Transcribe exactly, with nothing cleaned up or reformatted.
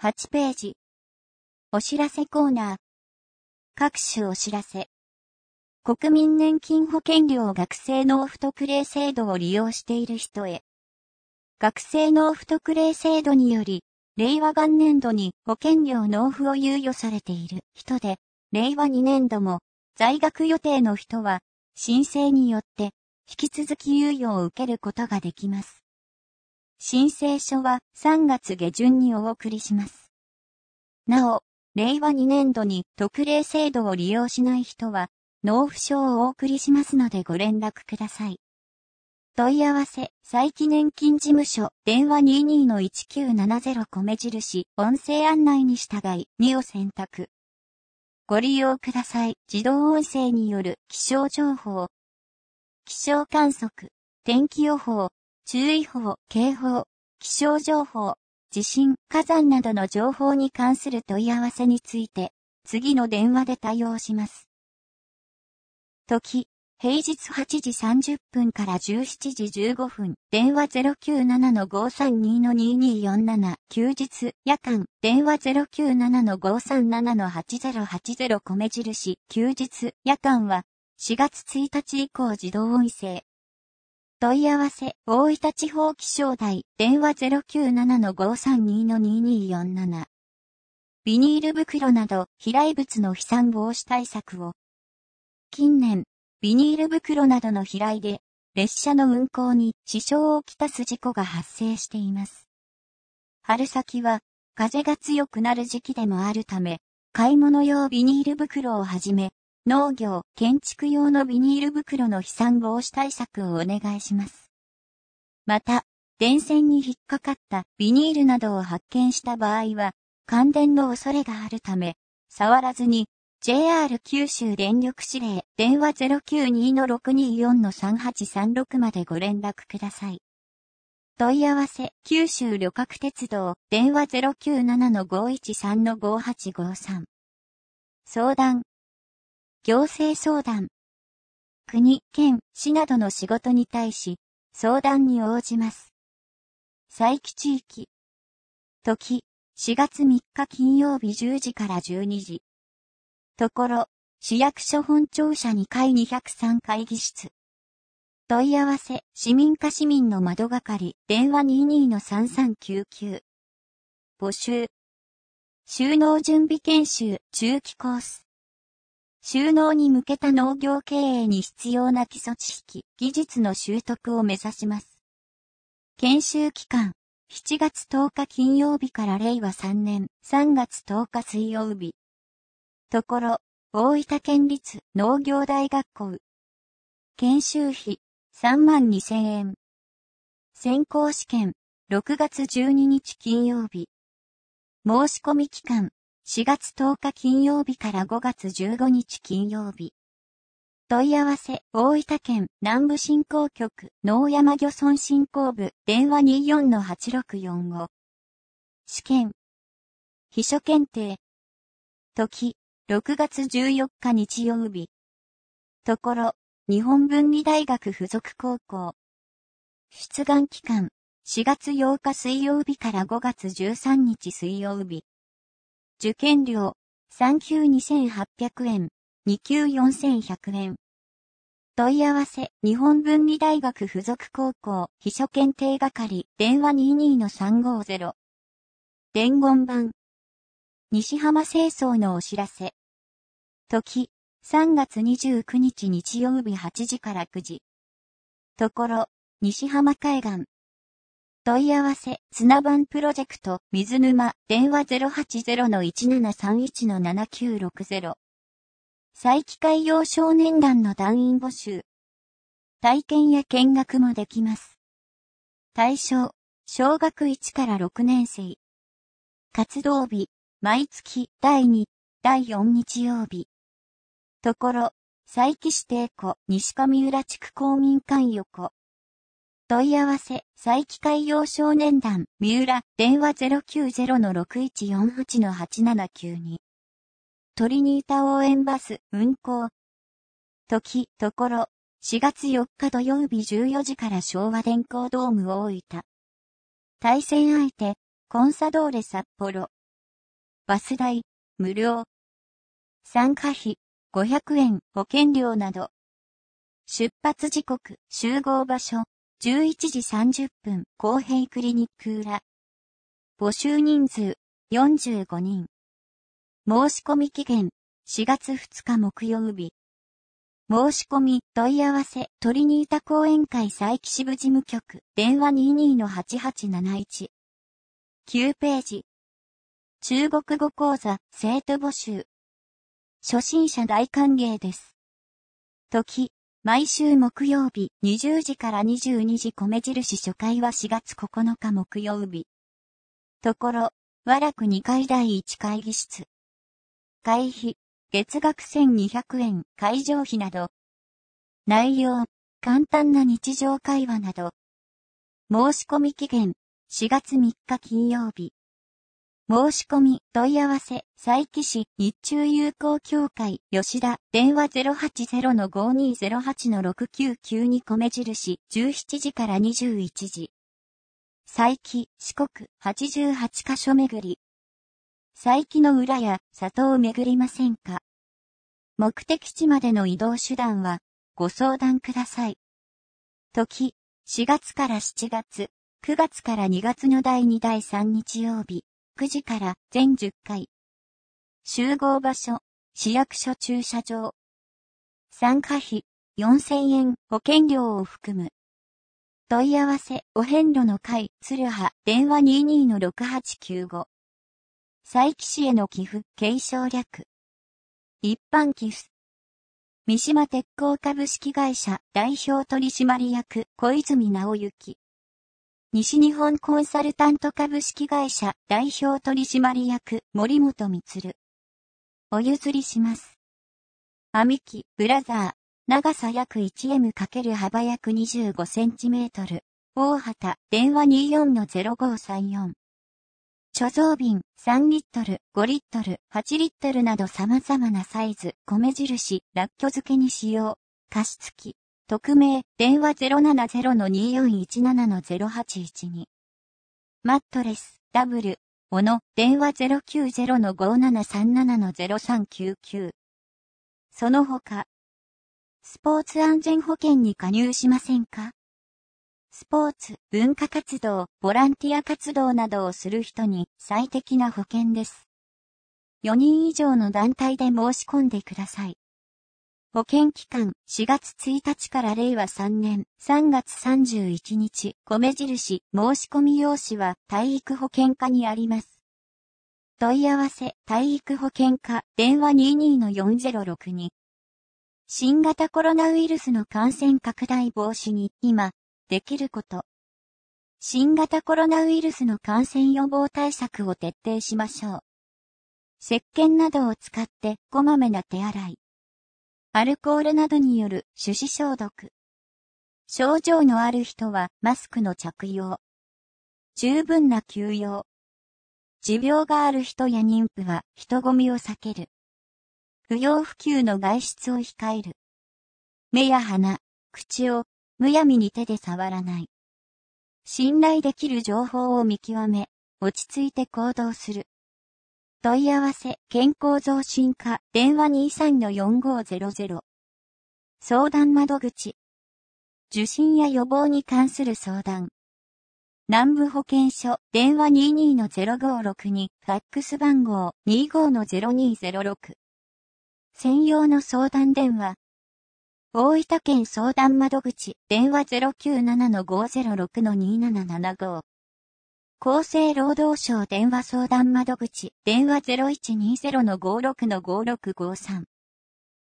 はちページ。お知らせコーナー。各種お知らせ。国民年金保険料学生納付特例制度を利用している人へ。学生納付特例制度により、令和元年度に保険料納付を猶予されている人で、令和にねん度も在学予定の人は、申請によって引き続き猶予を受けることができます。申請書はさんがつ下旬にお送りします。なお、令和にねん度に特例制度を利用しない人は、納付書をお送りしますのでご連絡ください。問い合わせ、再起年金事務所、電話 にじゅうにのいちきゅうななゼロ 米印、音声案内に従い、にを選択。ご利用ください。自動音声による気象情報。気象観測、天気予報、注意報、警報、気象情報、地震、火山などの情報に関する問い合わせについて、次の電話で対応します。時、平日はちじさんじゅっぷんからじゅうしちじじゅうごふん、電話 ゼロきゅうななのごさんにのににーよんなな、休日、夜間、電話 ゼロきゅうななのごさんななのはちゼロはちゼロ 米印、休日、夜間は、しがつついたち以降自動音声。問い合わせ、大分地方気象台、電話 ゼロきゅうななのごさんにのににーよんなな。ビニール袋など、飛来物の飛散防止対策を。近年、ビニール袋などの飛来で、列車の運行に支障をきたす事故が発生しています。春先は、風が強くなる時期でもあるため、買い物用ビニール袋をはじめ、農業、建築用のビニール袋の飛散防止対策をお願いします。また、電線に引っかかったビニールなどを発見した場合は、感電の恐れがあるため、触らずに、ジェイアール 九州電力指令、電話 ゼロきゅうにのろくによんのさんはちさんろく までご連絡ください。問い合わせ、九州旅客鉄道、電話 ゼロきゅうななのごいちさんのごはちごさん。相談。行政相談。国、県、市などの仕事に対し、相談に応じます。再起地域。時、しがつみっか金曜日じゅうじからじゅうにじ。ところ、市役所本庁舎にかいにひゃくさん会議室。問い合わせ、市民課市民の窓係、電話 にじゅうにのさんさんきゅうきゅう。募集。就農準備研修、中期コース。就農に向けた農業経営に必要な基礎知識、技術の習得を目指します。研修期間、しちがつとおか金曜日かられいわさんねんさんがつとおか水曜日。ところ、大分県立農業大学校。研修費、さんまんにせんえん。選考試験、ろくがつじゅうににち金曜日。申し込み期間、しがつとおか金曜日からごがつじゅうごにち金曜日。問い合わせ、大分県南部振興局、農山漁村振興部、電話 にじゅうよんのはちろくよんご。試験。秘書検定。時、ろくがつじゅうよっか日曜日。ところ、日本文理大学附属高校。出願期間、しがつようか水曜日からごがつじゅうさんにち水曜日。受験料、さんきゅうにせんはっぴゃくえん、にきゅうよんせんひゃくえん。問い合わせ、日本文理大学附属高校、秘書検定係、電話 にじゅうにのさんごゼロ。伝言板。西浜清掃のお知らせ。時、さんがつにじゅうくにち日曜日はちじからくじ。ところ、西浜海岸。問い合わせ、砂版プロジェクト、水沼、電話 ゼロはちゼロのいちななさんいちのななきゅうろくゼロ。再起海洋少年団の団員募集。体験や見学もできます。対象、小学いちからろくねん生。活動日、毎月だいに、だいよん日曜日。ところ、佐伯市定庫、西上浦地区公民館横。問い合わせ、佐伯海洋少年団、三浦、電話 ゼロきゅうゼロのろくいちよんはちのはちななきゅうに。トリニータ応援バス、運行。時、ところ、しがつよっか土曜日じゅうよじから昭和電工ドーム大分。対戦相手、コンサドーレ札幌。 バス代、無料。参加費、ごひゃくえん、保険料など。出発時刻、集合場所、じゅういちじさんじゅっぷん、公平クリニック裏。募集人数、よんじゅうごにん。申し込み期限、しがつふつか木曜日。申し込み、問い合わせ、トリニータ講演会佐伯支部事務局、電話 にじゅうに のはちはちなないち。きゅうページ。中国語講座、生徒募集。初心者大歓迎です。時、毎週木曜日、にじゅうじからにじゅうにじ米印初回はしがつここのか木曜日。ところ、和楽にかいだいいち会議室。会費、月額せんにひゃくえん、会場費など。内容、簡単な日常会話など。申し込み期限、しがつみっか金曜日。申し込み、問い合わせ、佐伯市日中友好協会、吉田、電話 ゼロはちゼロのごにーゼロはちのろくきゅうきゅうに米印、じゅうしちじからにじゅういちじ。佐伯、四国、はちじゅうはちカ所巡り。佐伯の裏や里を巡りませんか？目的地までの移動手段は、ご相談ください。時、しがつからしちがつ、くがつからにがつのだいにだいさん日曜日。くじから全じゅっかい。集合場所、市役所駐車場。参加費、よんせんえん、保険料を含む。問い合わせ、お遍路の会、鶴葉、電話 にじゅうに のろくはちきゅうご。佐伯市への寄付、継承略。一般寄付。三島鉄工株式会社、代表取締役、小泉直之。西日本コンサルタント株式会社代表取締役森本充。お譲りします。編機ブラザー長さ約 いちエム× 幅約にじゅうごセンチメートル大畑電話 にじゅうよんのゼロごさんよん。貯蔵瓶さんリットルごリットルはちリットルなど様々なサイズ米印ラッキョ漬けに使用加湿器。匿名、電話 ゼロななゼロのにーよんいちななのゼロはちいちに。マットレス、ダブル、小野、電話 ゼロきゅうゼロのごななさんななのゼロさんきゅうきゅう。その他、スポーツ安全保険に加入しませんか？スポーツ、文化活動、ボランティア活動などをする人に最適な保険です。よにん以上の団体で申し込んでください。保険期間しがつついたちかられいわさんねんさんがつさんじゅういちにち米印申し込み用紙は体育保険課にあります。問い合わせ体育保険課電話 にじゅうにのよんゼロろくに。新型コロナウイルスの感染拡大防止に今できること。新型コロナウイルスの感染予防対策を徹底しましょう。石鹸などを使ってこまめな手洗い。アルコールなどによる手指消毒。症状のある人はマスクの着用。十分な休養。持病がある人や妊婦は人混みを避ける。不要不急の外出を控える。目や鼻、口をむやみに手で触らない。信頼できる情報を見極め、落ち着いて行動する。問い合わせ、健康増進課、電話 にじゅうさんのよんごゼロゼロ。相談窓口。受診や予防に関する相談。南部保健所、電話 にじゅうにのゼロごろくに、ファックス番号 にじゅうごのゼロにゼロろく。専用の相談電話。大分県相談窓口、電話 ゼロきゅうななのごゼロろくのにななななご。厚生労働省電話相談窓口、電話 ゼロいちにゼロのごろくのごろくごさん。